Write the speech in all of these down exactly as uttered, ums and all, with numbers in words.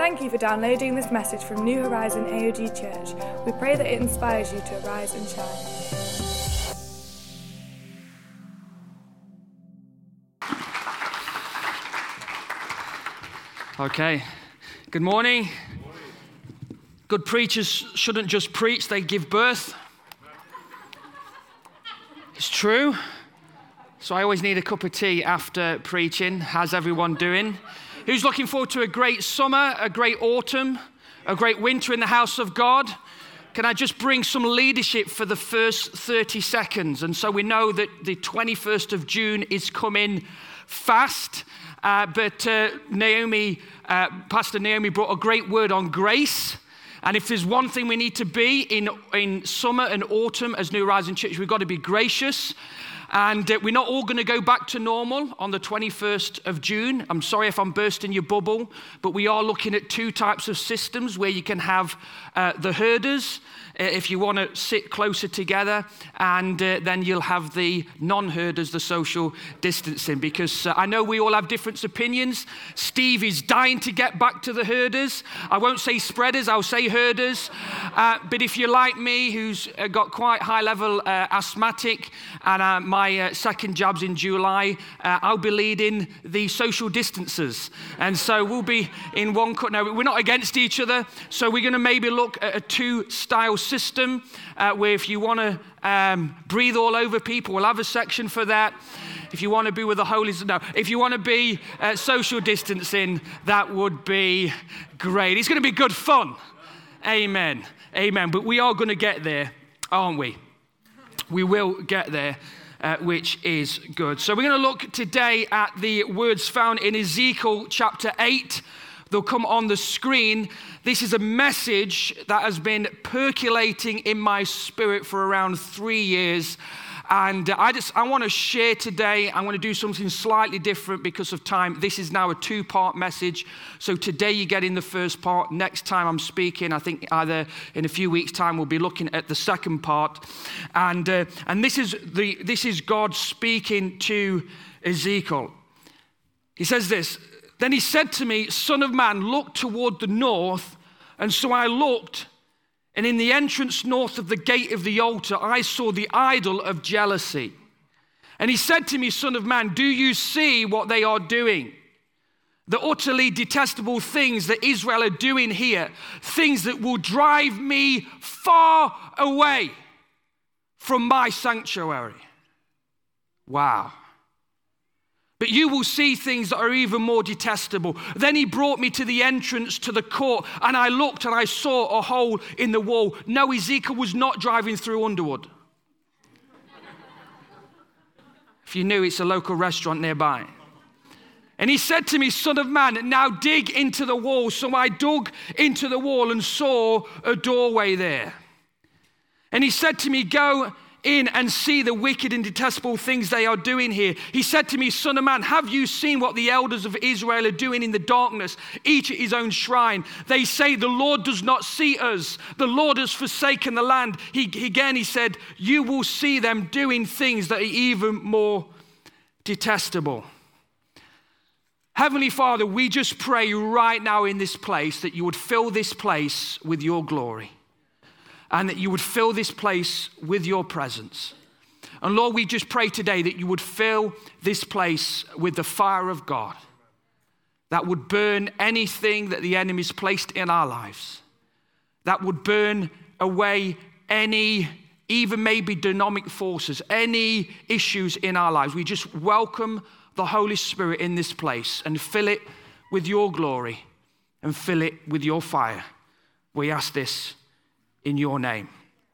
Thank you for downloading this message from New Horizon A O G Church. We pray that it inspires you to arise and shine. Okay, good morning. Good preachers shouldn't just preach, they give birth. It's true. So I always need a cup of tea after preaching. How's everyone doing? Who's looking forward to a great summer, a great autumn, a great winter in the house of God? Can I just bring some leadership for the first thirty seconds? And so we know that the twenty-first of June is coming fast. Uh, but uh, Naomi, uh, Pastor Naomi brought a great word on grace. And if there's one thing we need to be in, in summer and autumn as New Horizon Church, we've got to be gracious. And uh, we're not all going to go back to normal on the twenty-first of June. I'm sorry if I'm bursting your bubble, but we are looking at two types of systems where you can have uh, the herders, uh, if you want to sit closer together, and uh, then you'll have the non-herders, the social distancing, because uh, I know we all have different opinions. Steve is dying to get back to the herders. I won't say spreaders, I'll say herders. Uh, but if you're like me, who's uh, got quite high-level uh, asthmatic, and uh, my uh, second jab's in July, uh, I'll be leading the social distancers. And so we'll be in one cut. No, we're not against each other. So we're going to maybe look at a two-style system uh, where if you want to um, breathe all over people, we'll have a section for that. If you want to be with the Holy, no, if you want to be uh, social distancing, that would be great. It's going to be good fun. Amen. Amen. But we are going to get there, aren't we? We will get there. Uh, which is good. So we're going to look today at the words found in Ezekiel chapter eight. They'll come on the screen. This is a message that has been percolating in my spirit for around three years. And I just, I want to share today, I want to do something slightly different because of time. This is now a two-part message. So today you get in the first part. Next time I'm speaking, I think either in a few weeks' time, we'll be looking at the second part. And uh, and this is the this is God speaking to Ezekiel. He says this, then he said to me, Son of man, look toward the north. And so I looked, and in the entrance north of the gate of the altar, I saw the idol of jealousy. And he said to me, Son of man, do you see what they are doing? The utterly detestable things that Israel are doing here, things that will drive me far away from my sanctuary. Wow. But you will see things that are even more detestable. Then he brought me to the entrance to the court, and I looked and I saw a hole in the wall. No, Ezekiel was not driving through Underwood. If you knew, it's a local restaurant nearby. And he said to me, Son of man, now dig into the wall. So I dug into the wall and saw a doorway there. And he said to me, go in and see the wicked and detestable things they are doing here. He said to me, Son of man, have you seen what the elders of Israel are doing in the darkness, each at his own shrine? They say, the Lord does not see us. The Lord has forsaken the land. He, again, he said, you will see them doing things that are even more detestable. Heavenly Father, we just pray right now in this place that you would fill this place with your glory. And that you would fill this place with your presence. And Lord, we just pray today that you would fill this place with the fire of God that would burn anything that the enemy's placed in our lives, that would burn away any, even maybe demonic forces, any issues in our lives. We just welcome the Holy Spirit in this place and fill it with your glory and fill it with your fire. We ask this in your name.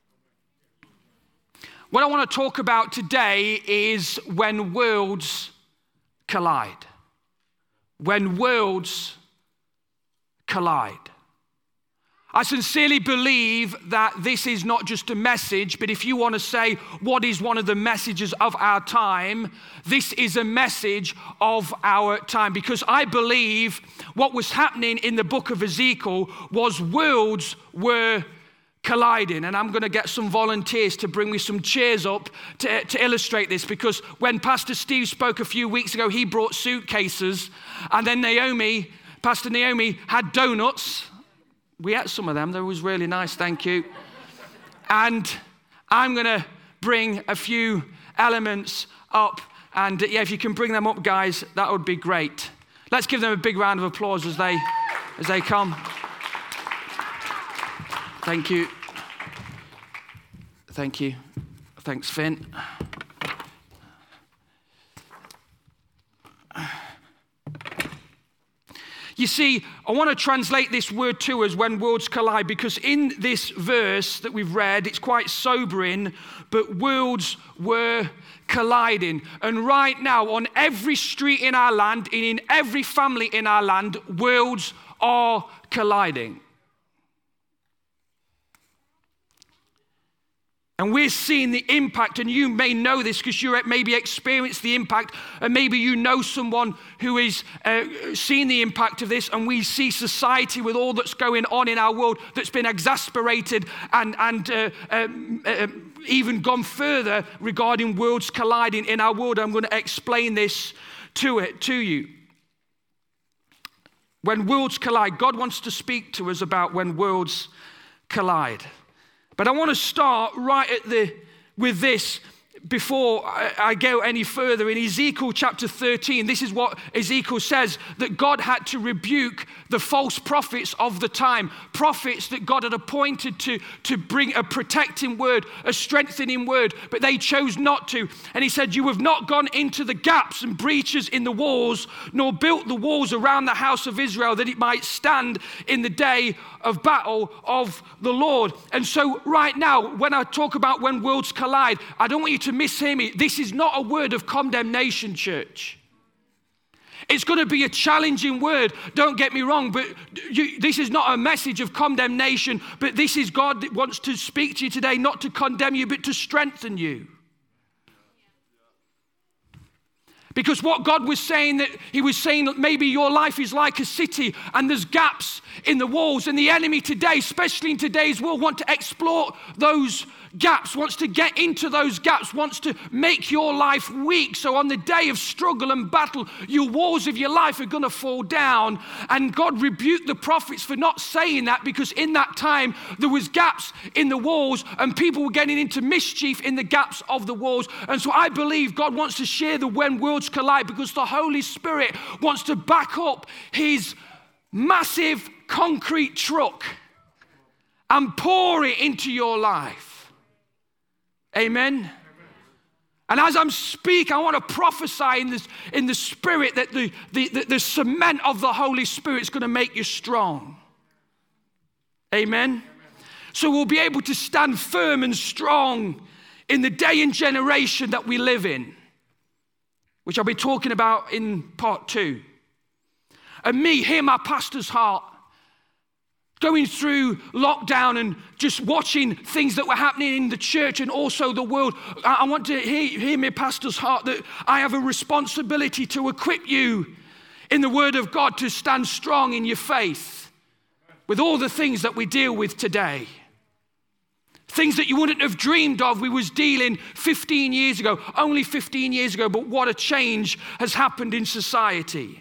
What I want to talk about today is when worlds collide. When worlds collide. I sincerely believe that this is not just a message, but if you want to say what is one of the messages of our time, this is a message of our time. Because I believe what was happening in the book of Ezekiel was worlds were colliding. And I'm going to get some volunteers to bring me some chairs up to, to illustrate this, because when Pastor Steve spoke a few weeks ago, he brought suitcases, and then Naomi Pastor Naomi had donuts. We ate some of them. They was really nice, thank you. And I'm going to bring a few elements up. And yeah, if you can bring them up, guys, that would be great. Let's give them a big round of applause as they, as they come. Thank you. Thank you. Thanks, Finn. You see, I want to translate this word to us, when worlds collide, because in this verse that we've read, it's quite sobering, but worlds were colliding. And right now, on every street in our land, and in every family in our land, worlds are colliding. And we're seeing the impact, and you may know this because you maybe experienced the impact, and maybe you know someone who is uh, seeing the impact of this, and we see society with all that's going on in our world that's been exasperated and, and uh, uh, uh, even gone further regarding worlds colliding in our world. I'm going to explain this to it to you. When worlds collide, God wants to speak to us about when worlds collide. But I want to start right at the with this before I, I go any further. In Ezekiel chapter thirteen, this is what Ezekiel says, that God had to rebuke the false prophets of the time, prophets that God had appointed to, to bring a protecting word, a strengthening word, but they chose not to. And he said, you have not gone into the gaps and breaches in the walls, nor built the walls around the house of Israel, that it might stand in the day of battle of the Lord. And so right now, when I talk about when worlds collide, I don't want you to mishear me. This is not a word of condemnation, church. It's going to be a challenging word, don't get me wrong, but you, this is not a message of condemnation, but this is God that wants to speak to you today, not to condemn you, but to strengthen you. Because what God was saying, that he was saying that maybe your life is like a city and there's gaps in the walls, and the enemy today, especially in today's world, want to exploit those gaps, wants to get into those gaps, wants to make your life weak. So on the day of struggle and battle, your walls of your life are going to fall down. And God rebuked the prophets for not saying that, because in that time there was gaps in the walls and people were getting into mischief in the gaps of the walls. And so I believe God wants to share the when worlds collide, because the Holy Spirit wants to back up his massive concrete truck and pour it into your life. Amen. And as I'm speaking, I want to prophesy in this in the spirit that the, the, the, the cement of the Holy Spirit is going to make you strong. Amen. So we'll be able to stand firm and strong in the day and generation that we live in, which I'll be talking about in part two. And me, hear my pastor's heart, going through lockdown and just watching things that were happening in the church and also the world. I want to hear, hear my pastor's heart, that I have a responsibility to equip you in the word of God to stand strong in your faith with all the things that we deal with today. Things that you wouldn't have dreamed of we was dealing fifteen years ago, only fifteen years ago, but what a change has happened in society.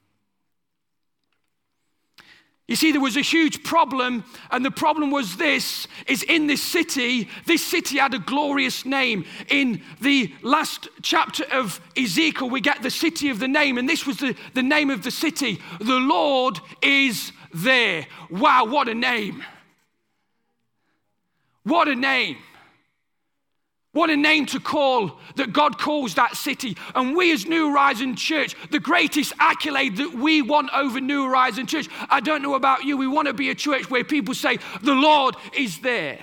You see, there was a huge problem, and the problem was this, is in this city, this city had a glorious name. In the last chapter of Ezekiel, we get the city of the name, and this was the, the name of the city. The Lord is there. Wow, what a name. What a name. What a name to call, that God calls that city. And we as New Horizon Church, the greatest accolade that we want over New Horizon Church, I don't know about you, we want to be a church where people say, the Lord is there.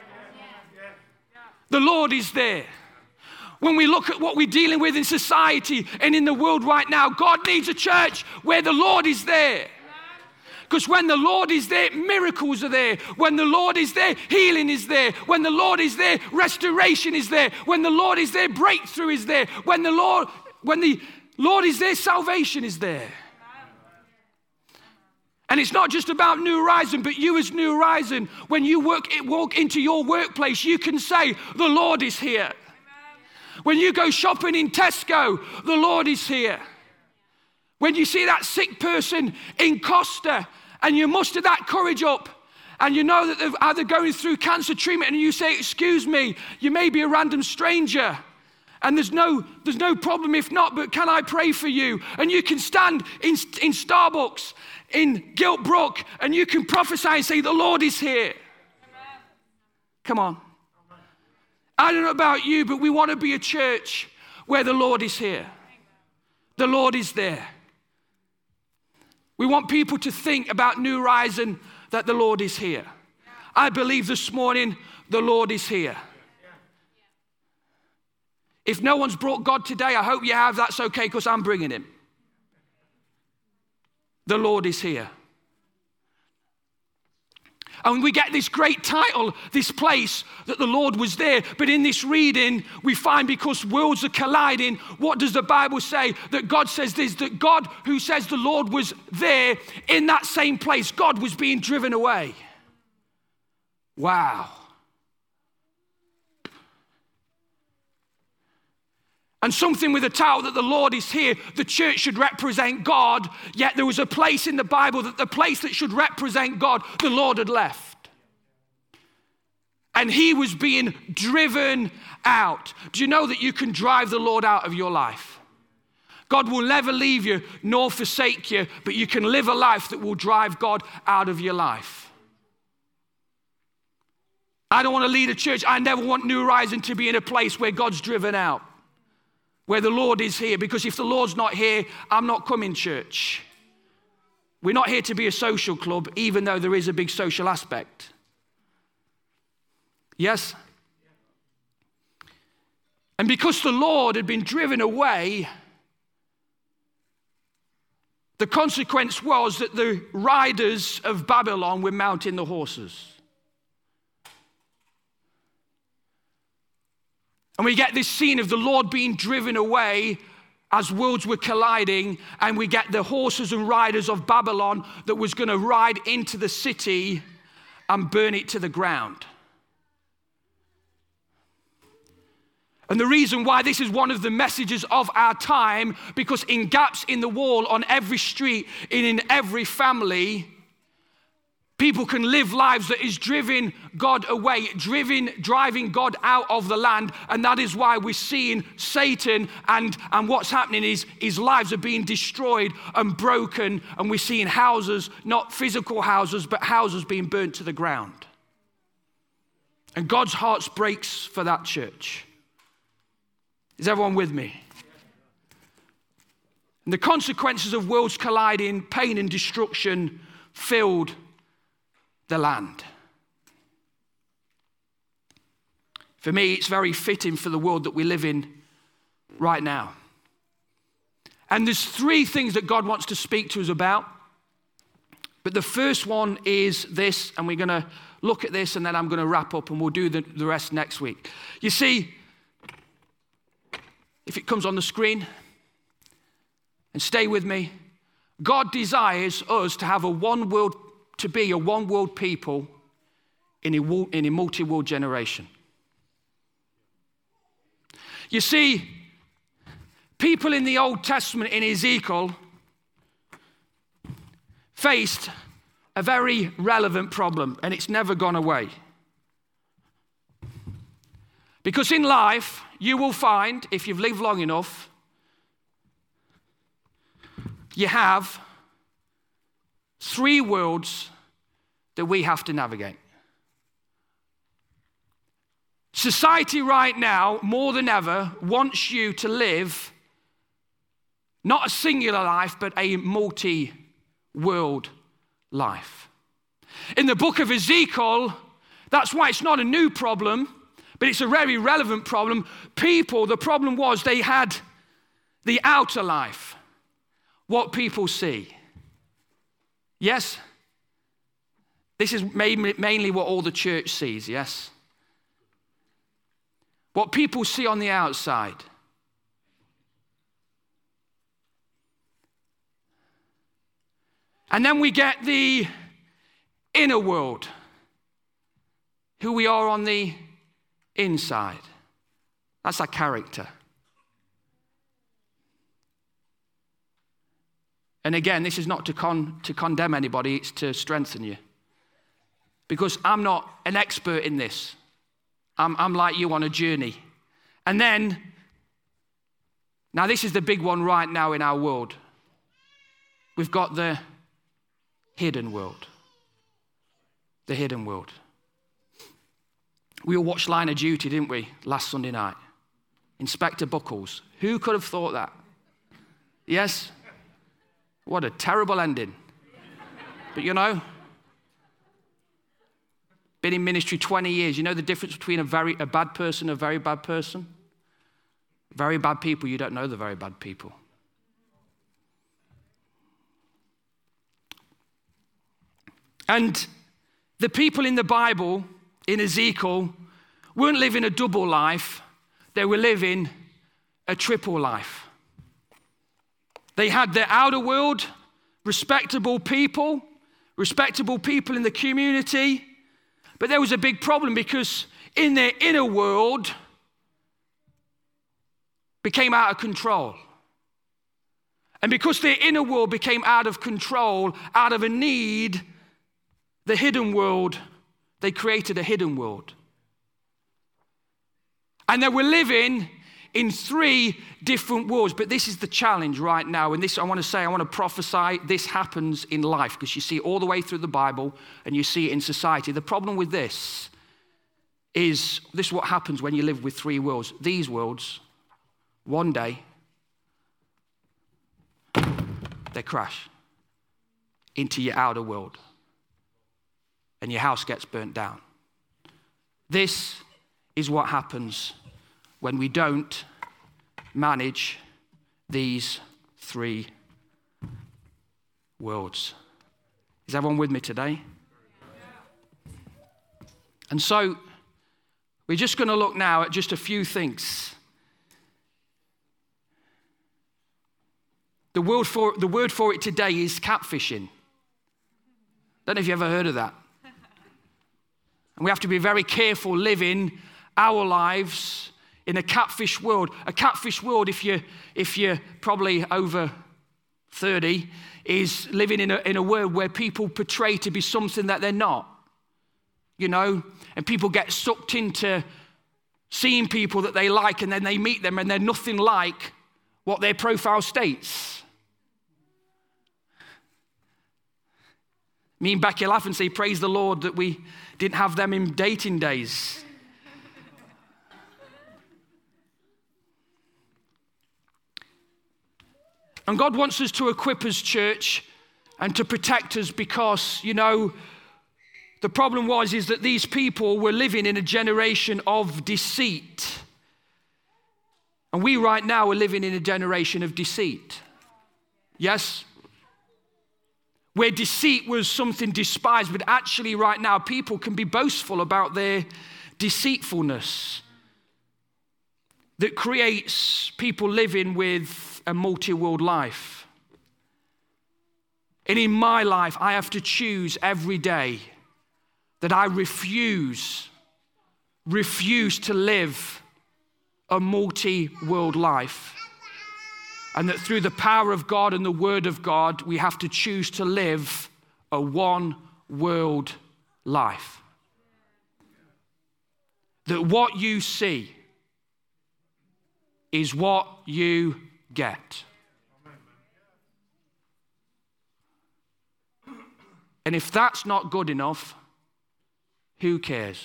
The Lord is there. When we look at what we're dealing with in society and in the world right now, God needs a church where the Lord is there. Because when the Lord is there, miracles are there. When the Lord is there, healing is there. When the Lord is there, restoration is there. When the Lord is there, breakthrough is there. When the Lord, when the Lord is there, salvation is there. And it's not just about New Horizon, but you as New Horizon, when you work, walk into your workplace, you can say, the Lord is here. When you go shopping in Tesco, the Lord is here. When you see that sick person in Costa and you muster that courage up and you know that they're either going through cancer treatment and you say, excuse me, you may be a random stranger and there's no, there's no problem if not, but can I pray for you? And you can stand in, in Starbucks, in Giltbrook, and you can prophesy and say, the Lord is here. Amen. Come on. I don't know about you, but we want to be a church where the Lord is here. The Lord is there. We want people to think about New Horizon that the Lord is here. I believe this morning the Lord is here. If no one's brought God today, I hope you have. That's okay because I'm bringing him. The Lord is here. And we get this great title, this place, that the Lord was there. But in this reading, we find because worlds are colliding, what does the Bible say? That God says this, that God who says the Lord was there in that same place, God was being driven away. Wow. And something with the title that the Lord is here, the church should represent God, yet there was a place in the Bible that the place that should represent God, the Lord had left. And he was being driven out. Do you know that you can drive the Lord out of your life? God will never leave you nor forsake you, but you can live a life that will drive God out of your life. I don't want to lead a church. I never want New Horizon to be in a place where God's driven out, where the Lord is here. Because if the Lord's not here, I'm not coming, church. We're not here to be a social club, even though there is a big social aspect. Yes? And because the Lord had been driven away, the consequence was that the riders of Babylon were mounting the horses. And we get this scene of the Lord being driven away as worlds were colliding, and we get the horses and riders of Babylon that was going to ride into the city and burn it to the ground. And the reason why this is one of the messages of our time, because in gaps in the wall, on every street, and in every family, people can live lives that is driving God away, driven, driving God out of the land. And that is why we're seeing Satan and, and what's happening is his lives are being destroyed and broken. And we're seeing houses, not physical houses, but houses being burnt to the ground. And God's heart breaks for that, church. Is everyone with me? And the consequences of worlds colliding, pain and destruction filled the land. For me, it's very fitting for the world that we live in right now. And there's three things that God wants to speak to us about. But the first one is this, and we're going to look at this, and then I'm going to wrap up, and we'll do the, the rest next week. You see, if it comes on the screen, and stay with me, God desires us to have a one world, to be a one world people in a, in a multi-world generation. You see, people in the Old Testament in Ezekiel faced a very relevant problem, and it's never gone away. Because in life, you will find, if you've lived long enough, you have three worlds that we have to navigate. Society right now, more than ever, wants you to live not a singular life, but a multi-world life. In the book of Ezekiel, that's why it's not a new problem, but it's a very relevant problem. People, the problem was they had the outer life, what people see. Yes? This is mainly what all the church sees, yes? What people see on the outside. And then we get the inner world, who we are on the inside. That's our character. And again, this is not to, con- to condemn anybody, it's to strengthen you. Because I'm not an expert in this. I'm, I'm like you on a journey. And then, now this is the big one right now in our world. We've got the hidden world. The hidden world. We all watched Line of Duty, didn't we, last Sunday night? Inspector Buckles. Who could have thought that? Yes? What a terrible ending. But you know, been in ministry twenty years. You know the difference between a very a bad person and a very bad person? Very bad people, you don't know the very bad people. And the people in the Bible, in Ezekiel, weren't living a double life. They were living a triple life. They had their outer world, respectable people, respectable people in the community. But there was a big problem because in their inner world became out of control. And because their inner world became out of control, out of a need, the hidden world, they created a hidden world. And they were living in three different worlds. But this is the challenge right now. And this, I want to say, I want to prophesy, this happens in life because you see it all the way through the Bible and you see it in society. The problem with this is, this is what happens when you live with three worlds. These worlds, one day, they crash into your outer world and your house gets burnt down. This is what happens when we don't manage these three worlds. Is everyone with me today? And so, we're just going to look now at just a few things. The word for, the word for it today is catfishing. Don't know if you ever heard of that. And we have to be very careful living our lives in a catfish world. A catfish world, if you're, if you're probably over thirty, is living in a, in a world where people portray to be something that they're not. You know, and people get sucked into seeing people that they like and then they meet them and they're nothing like what their profile states. Me and Becky laugh and say, praise the Lord that we didn't have them in dating days. And God wants us to equip us, church, and to protect us because, you know, the problem was is that these people were living in a generation of deceit. And we right now are living in a generation of deceit. Yes? Where deceit was something despised, but actually right now people can be boastful about their deceitfulness that creates people living with a multi-world life. And in my life, I have to choose every day that I refuse, refuse to live a multi-world life. And that through the power of God and the word of God, we have to choose to live a one-world life. That what you see is what you get. And if that's not good enough, who cares?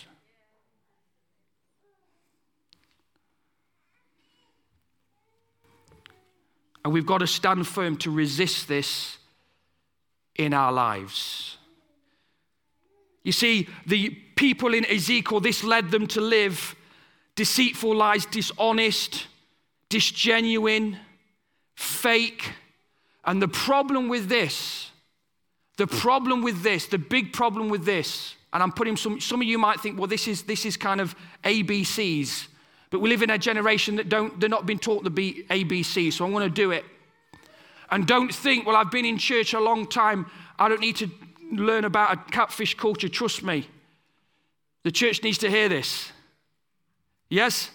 And we've got to stand firm to resist this in our lives. You see, the people in Ezekiel, this led them to live deceitful lives, dishonest, disgenuine, fake. And the problem with this, the problem with this, the big problem with this, and I'm putting some, some of you might think, well, this is, this is kind of A B Cs. But we live in a generation that don't, they're not being taught the A B Cs, so I'm going to do it. And don't think, well, I've been in church a long time, I don't need to learn about a catfish culture. Trust me, the church needs to hear this. Yes?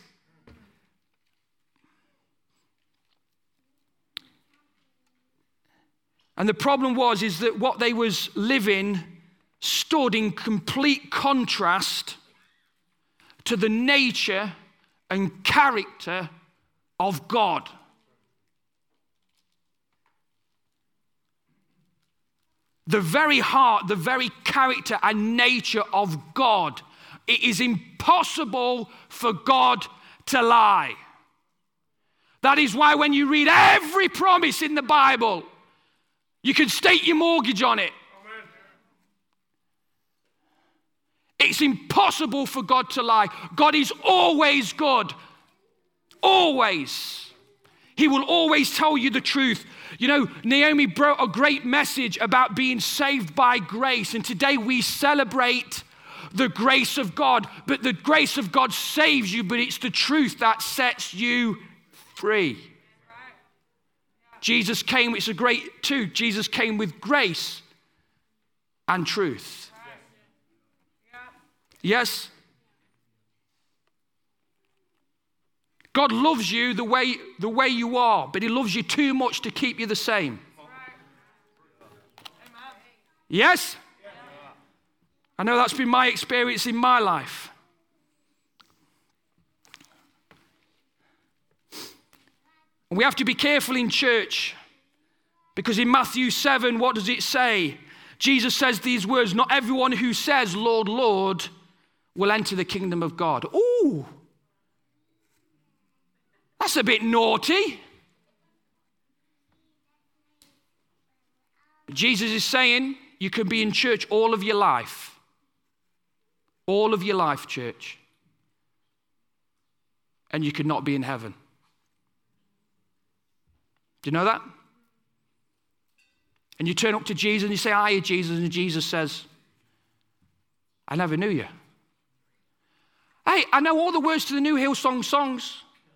And the problem was is that what they was living stood in complete contrast to the nature and character of God. The very heart, the very character and nature of God. It is impossible for God to lie. That is why when you read every promise in the Bible, you can stake your mortgage on it. Amen. It's impossible for God to lie. God is always good. Always. He will always tell you the truth. You know, Naomi brought a great message about being saved by grace. And today we celebrate the grace of God. But the grace of God saves you, but it's the truth that sets you free. Jesus came, it's a great too. Jesus came with grace and truth. Yes? God loves you the way, the way you are, but he loves you too much to keep you the same. Yes? I know that's been my experience in my life. We have to be careful in church because in Matthew seven, what does it say? Jesus says these words, not everyone who says, Lord, Lord, will enter the kingdom of God. Ooh, that's a bit naughty. Jesus is saying you can be in church all of your life. All of your life, church. And you could not be in heaven. Do you know that? And you turn up to Jesus and you say, hiya, Jesus, and Jesus says, I never knew you. Hey, I know all the words to the New Hillsong songs.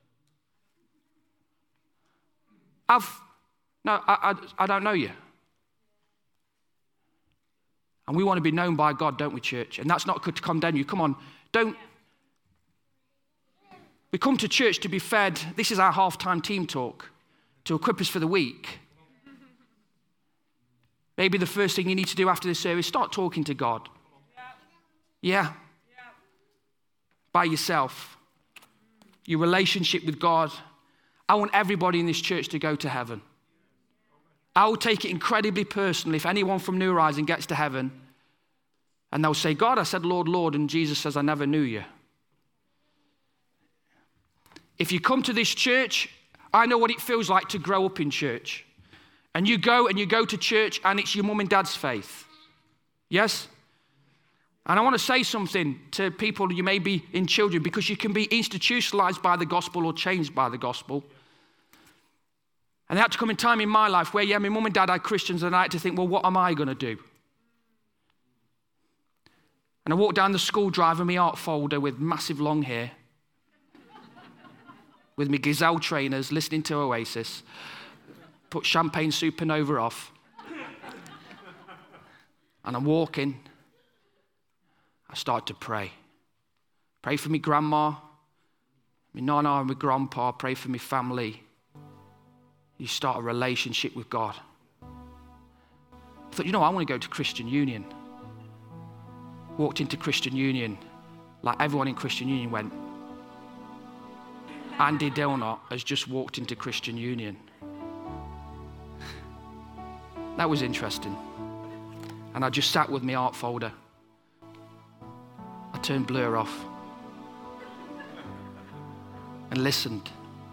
I've, no, I, I, I don't know you. And we want to be known by God, don't we, church? And that's not good to condemn you. Come on, don't. We come to church to be fed. This is our halftime team talk, to equip us for the week. Maybe the first thing you need to do after this service, start talking to God. Yeah. By yourself. Your relationship with God. I want everybody in this church to go to heaven. I will take it incredibly personally if anyone from New Horizon gets to heaven and they'll say, God, I said, Lord, Lord, and Jesus says, I never knew you. If you come to this church, I know what it feels like to grow up in church. And you go and you go to church and it's your mum and dad's faith. Yes? And I want to say something to people, you may be in children, because you can be institutionalized by the gospel or changed by the gospel. And there had to come a time in my life where, yeah, my mum and dad are Christians, and I had to think, well, what am I going to do? And I walked down the school drive with my art folder with massive long hair, with my Gazelle trainers, listening to Oasis, put Champagne Supernova off, and I'm walking. I start to pray. Pray for me grandma, my nana and my grandpa, pray for me family. You start a relationship with God. I thought, you know, I want to go to Christian Union. Walked into Christian Union, like everyone in Christian Union went, Andy Dilnott has just walked into Christian Union. That was interesting. And I just sat with my art folder. I turned Blur off and listened.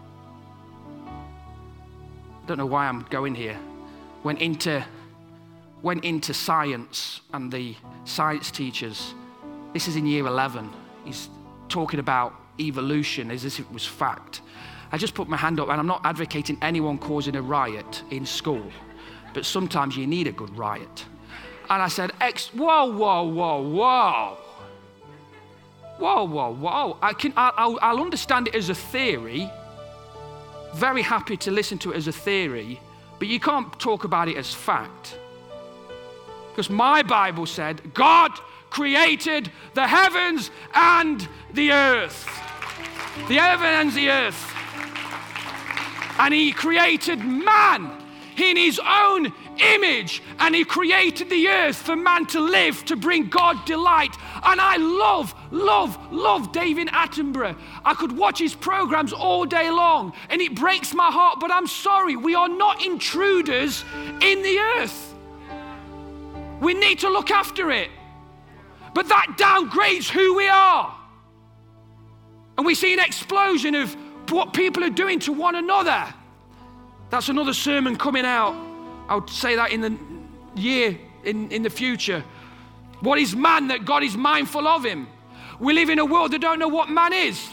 I don't know why I'm going here. Went into, went into science, and the science teachers, this is in year eleven, he's talking about evolution as if it was fact. I just put my hand up, and I'm not advocating anyone causing a riot in school, but sometimes you need a good riot. And I said, X, whoa, whoa, whoa, whoa. Whoa, whoa, whoa. I can, I'll, I'll understand it as a theory. Very happy to listen to it as a theory, but you can't talk about it as fact. Because my Bible said, God created the heavens and the earth. The heavens and the earth. And he created man in his own image, and he created the earth for man to live, to bring God delight. And I love, love, love David Attenborough. I could watch his programs all day long, and it breaks my heart, but I'm sorry, we are not intruders in the earth. We need to look after it. But that downgrades who we are. And we see an explosion of what people are doing to one another. That's another sermon coming out. I'll say that in the year, in, in the future. What is man that God is mindful of him? We live in a world that don't know what man is.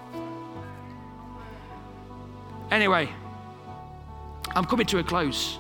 Anyway, I'm coming to a close.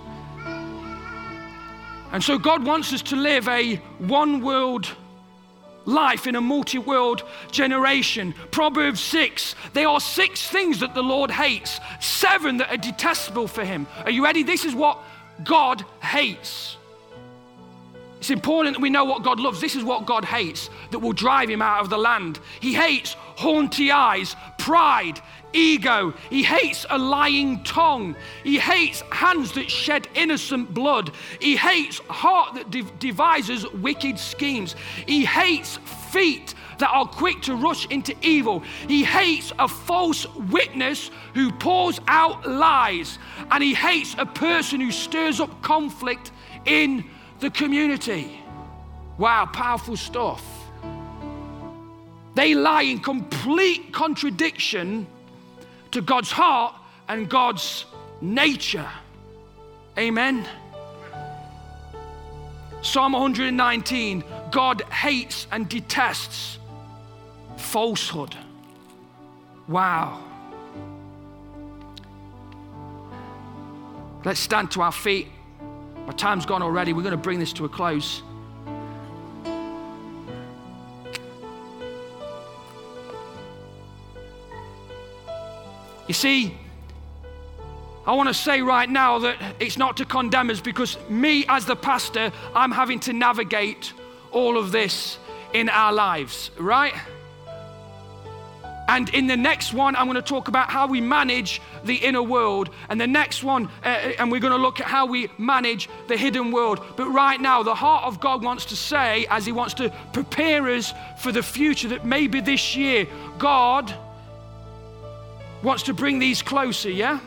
And so God wants us to live a one world life in a multi-world generation. Proverbs six, there are six things that the Lord hates, seven that are detestable for him. Are you ready? This is what God hates. It's important that we know what God loves. This is what God hates that will drive him out of the land. He hates haughty eyes, pride, ego. He hates a lying tongue. He hates hands that shed innocent blood. He hates heart that de- devises wicked schemes. He hates feet that are quick to rush into evil. He hates a false witness who pours out lies. And he hates a person who stirs up conflict in the community. Wow, powerful stuff. They lie in complete contradiction to God's heart and God's nature. Amen. Psalm one nineteen, God hates and detests falsehood. Wow. Let's stand to our feet. My time's gone already. We're going to bring this to a close. You see, I want to say right now that it's not to condemn us, because me as the pastor, I'm having to navigate all of this in our lives, right? And in the next one, I'm going to talk about how we manage the inner world. And the next one, uh, and we're going to look at how we manage the hidden world. But right now, the heart of God wants to say, as he wants to prepare us for the future, that maybe this year, God wants to bring these closer, yeah?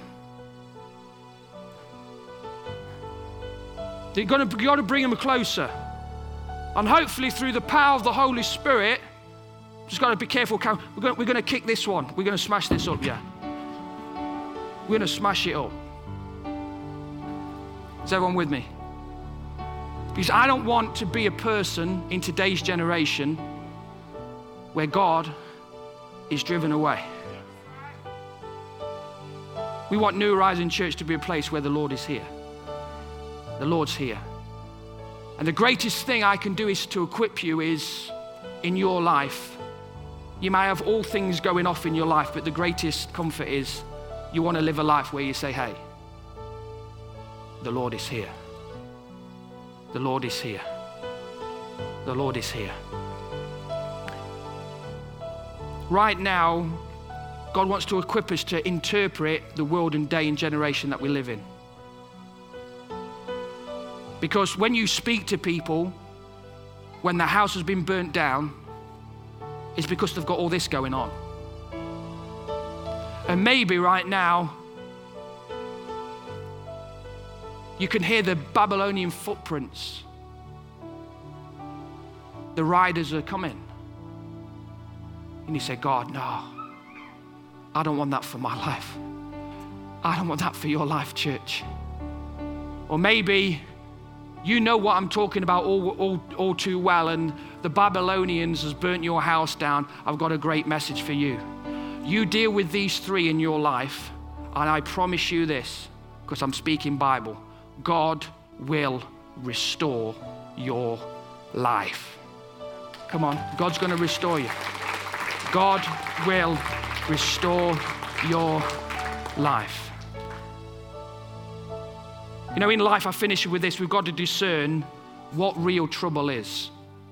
You've got to, you've got to bring them closer. And hopefully through the power of the Holy Spirit, just got to be careful. We're going, we're going to kick this one. We're going to smash this up, yeah. We're going to smash it up. Is everyone with me? Because I don't want to be a person in today's generation where God is driven away. We want New Horizon Church to be a place where the Lord is here. The Lord's here. And the greatest thing I can do is to equip you is in your life. You may have all things going off in your life, but the greatest comfort is you want to live a life where you say, hey, the Lord is here. The Lord is here. The Lord is here. Right now, God wants to equip us to interpret the world and day and generation that we live in. Because when you speak to people, when the house has been burnt down, it's because they've got all this going on. And maybe right now, you can hear the Babylonian footprints. The riders are coming. And you say, God, no, I don't want that for my life. I don't want that for your life, church. Or maybe you know what I'm talking about all, all, all too well, and the Babylonians has burnt your house down. I've got a great message for you. You deal with these three in your life, and I promise you this, because I'm speaking Bible, God will restore your life. Come on, God's going to restore you. God will restore your life. You know, in life, I finish with this. We've got to discern what real trouble is.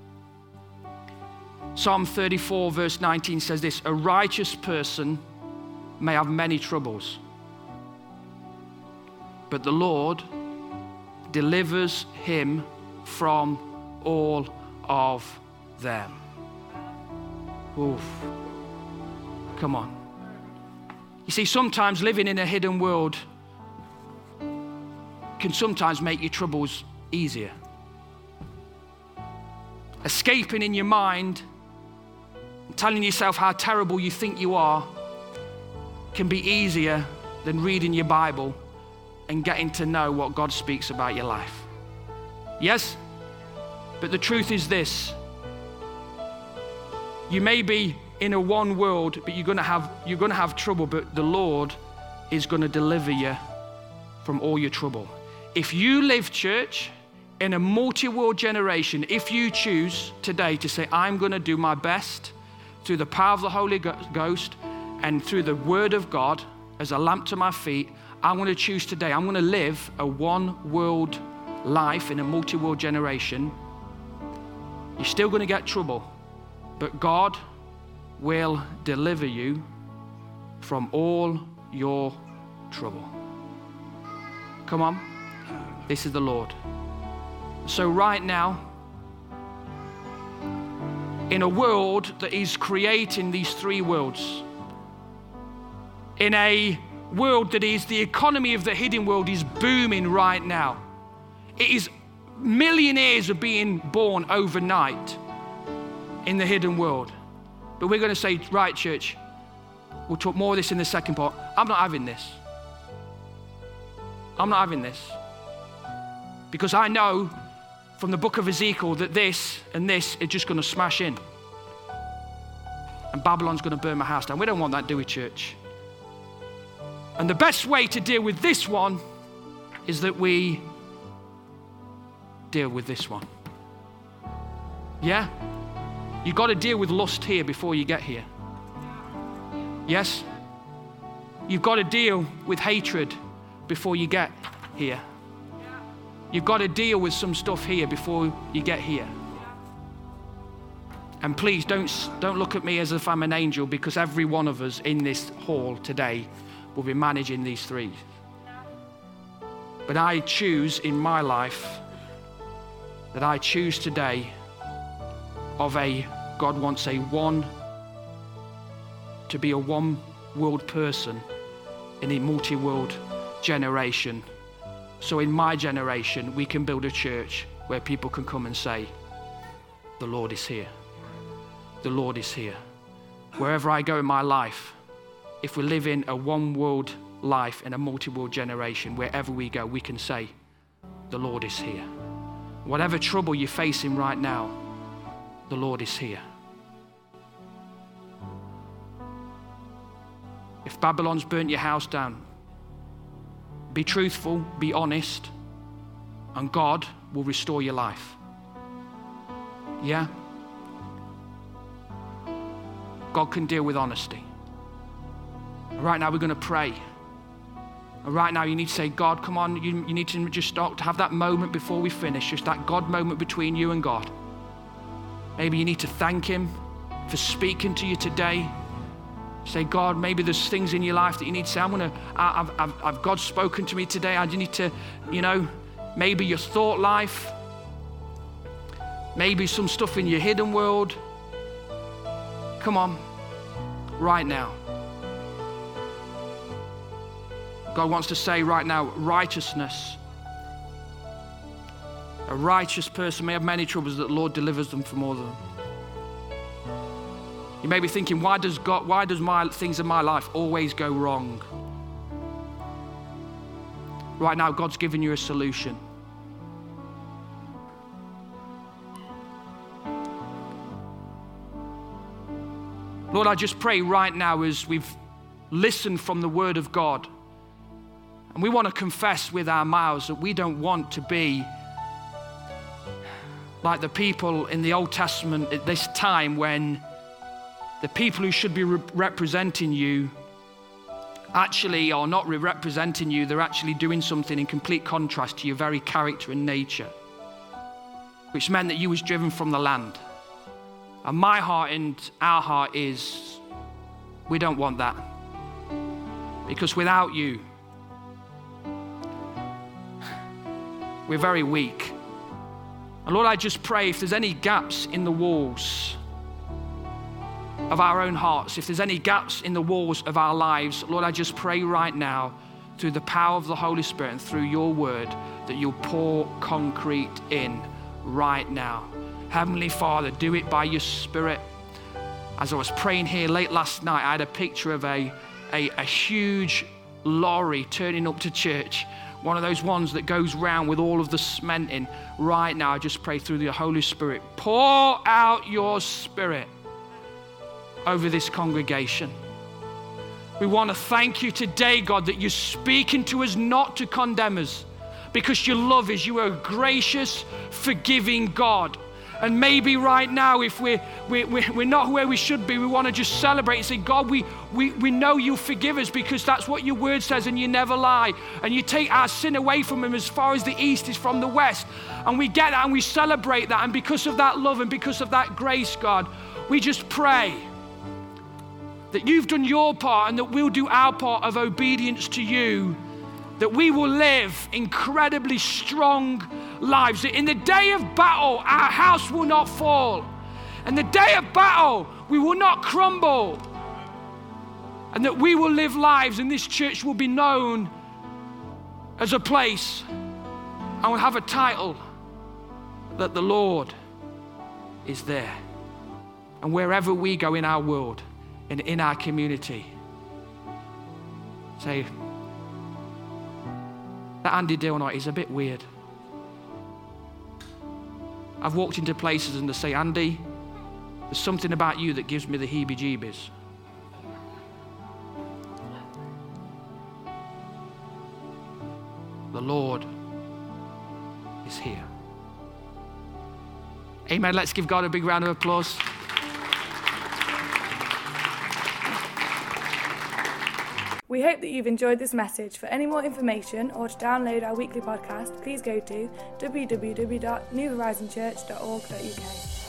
Psalm thirty-four, verse nineteen says this: a righteous person may have many troubles, but the Lord delivers him from all of them. Oof. Come on. You see, sometimes living in a hidden world can sometimes make your troubles easier. Escaping in your mind, telling yourself how terrible you think you are, can be easier than reading your Bible and getting to know what God speaks about your life. Yes? But the truth is this. You may be in a one world, but you're gonna have you're gonna have trouble, but the Lord is gonna deliver you from all your trouble. If you live, church, in a multi-world generation, if you choose today to say, I'm gonna do my best through the power of the Holy Ghost and through the Word of God as a lamp to my feet, I'm gonna choose today, I'm gonna live a one-world life in a multi-world generation. You're still gonna get trouble, but God will deliver you from all your trouble. Come on, this is the Lord. So right now, in a world that is creating these three worlds, in a world that is, the economy of the hidden world is booming right now. It is millionaires are being born overnight in the hidden world. But we're going to say, right, church, we'll talk more of this in the second part. I'm not having this. I'm not having this. Because I know from the book of Ezekiel that this and this is just going to smash in. And Babylon's going to burn my house down. We don't want that, do we, church? And the best way to deal with this one is that we deal with this one. Yeah? You've got to deal with lust here before you get here. Yes? You've got to deal with hatred before you get here. You've got to deal with some stuff here before you get here. And please don't, don't look at me as if I'm an angel, because every one of us in this hall today will be managing these three. But I choose in my life that I choose today of a, God wants a one, to be a one world person in a multi-world generation. So in my generation, we can build a church where people can come and say, the Lord is here. The Lord is here. Wherever I go in my life, if we live in a one world life in a multi-world generation, wherever we go, we can say, the Lord is here. Whatever trouble you're facing right now, the Lord is here. If Babylon's burnt your house down, be truthful, be honest, and God will restore your life. Yeah? God can deal with honesty. Right now we're going to pray. And right now you need to say, God, come on, you, you need to just start to have that moment before we finish, just that God moment between you and God. Maybe you need to thank Him for speaking to you today. Say, God, maybe there's things in your life that you need to say, I'm gonna, I, I've, I've, I've God spoken to me today. I need to, you know, maybe your thought life, maybe some stuff in your hidden world. Come on, right now. God wants to say right now, righteousness. A righteous person may have many troubles, that the Lord delivers them from all of them. You may be thinking, why does God, why does my things in my life always go wrong? Right now, God's giving you a solution. Lord, I just pray right now as we've listened from the Word of God, and we want to confess with our mouths that we don't want to be like the people in the Old Testament at this time, when the people who should be re- representing you actually are not re- representing you. They're actually doing something in complete contrast to your very character and nature, which meant that you was driven from the land. And my heart and our heart is, we don't want that. Because without you, We're very weak. And Lord, I just pray if there's any gaps in the walls of our own hearts, if there's any gaps in the walls of our lives, Lord, I just pray right now through the power of the Holy Spirit and through your word that you'll pour concrete in right now. Heavenly Father, do it by your Spirit. As I was praying here late last night, I had a picture of a, a, a huge lorry turning up to church, one of those ones that goes round with all of the cement in. Right now, I just pray through the Holy Spirit, pour out your Spirit over this congregation. We want to thank you today, God, that you're speaking to us not to condemn us, because your love is, you are a gracious, forgiving God. And maybe right now, if we're, we're, we're not where we should be, we want to just celebrate and say, God, we, we, we know you forgive us because that's what your word says and you never lie. And you take our sin away from him as far as the east is from the west. And we get that and we celebrate that. And because of that love and because of that grace, God, we just pray that you've done your part and that we'll do our part of obedience to you, that we will live incredibly strong lives, that in the day of battle, our house will not fall. In the day of battle, we will not crumble. And that we will live lives and this church will be known as a place and will have a title that the Lord is there. And wherever we go in our world and in our community, say, that Andy Dilknight is a bit weird. I've walked into places and they say, Andy, there's something about you that gives me the heebie-jeebies. The Lord is here. Amen. Let's give God a big round of applause. We hope that you've enjoyed this message. For any more information or to download our weekly podcast, please go to w w w dot new horizon church dot org dot u k.